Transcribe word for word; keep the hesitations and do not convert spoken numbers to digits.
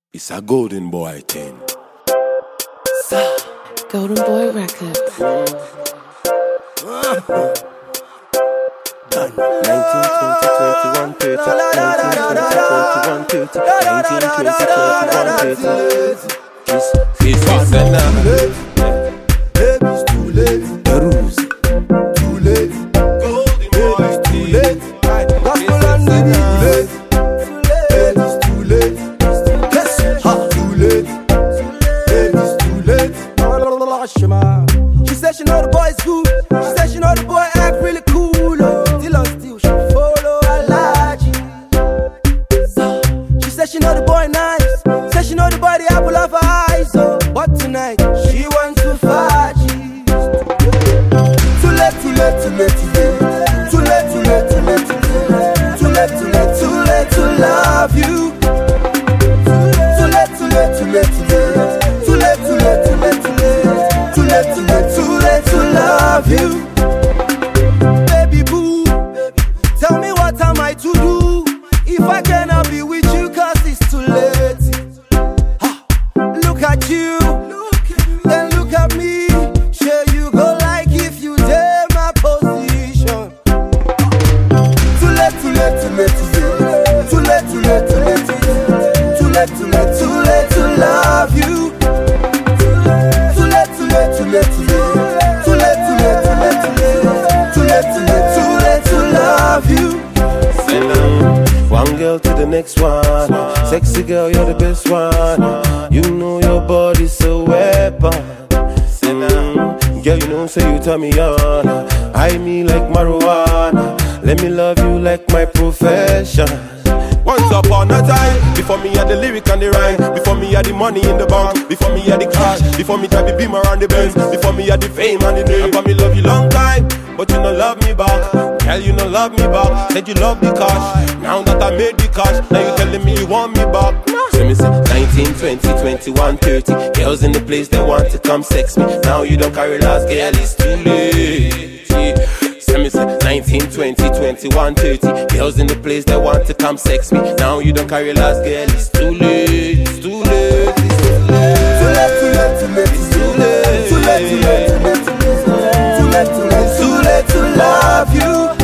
It's a golden boy thing. Golden Boy Records. nineteen, twenty, twenty-one, thirty. nineteen, twenty, twenty-one, thirty. nineteen, twenty, twenty-one, thirty. This is fast enough. Baby, it's too late. The rules. Too late. Golden Baby, boy it's too thing. late. Gospel and the too late. Baby, it's too late. Yes, ha, too late. Baby, it's too late. Shema. She said she know the boy is good. She said she know the boy act really cool. Oh. Still on still, she follow Alaji. She said she know the boy nice. Said she know the boy the apple of her eyes. Oh. But tonight she wants to Faji. Too late, too late, too late, too late. Too late, too late, too late, too late. Too late, too late, too late to love you. Too late, too late, too late, too late. Too late, too late, too late, too late. Too late, too late, too late to love you. Baby boo, tell me what am I to do if I cannot be with you, cause it's too late. Ha, look at you, then look at me. Sure you go like if you dare my position. Too late, too late, too late, too late. Too late, too late, too late, too late. Too late, too late, too late to love you. Too late, too late, too late, too late. Too late, too late, too late, too late. Too late, too late, too late to love you. Send them one girl to the next one. Sexy girl, you're the best one. You know your body's a weapon. Send them, girl, you know, so you turn me on. I me like marijuana. Let me love you like my profession. Once upon a time, before me had the lyric and the rhyme, before me had the money in the bank, before me had the cash, before me drive the beamer and the Benz, before me had the fame and the name. Before me love you long time, but you no love me back. Girl, you no love me back. Said you love the cash. Now that I made the cash, now you telling me you want me back. So me say nineteen, twenty, twenty-one, thirty. Girls in the place that want to come sex me. Now you don't carry last, girl, it's too late. Yeah. Me say nineteen, twenty, twenty-one, thirty. Girls in the place that want to come sex me. Now you don't carry last, girl, it's too late. It's too late, it's too late. Too late, too late, too late, It's too late. too late, too late, too late, too late, too late, too late, too late to love you.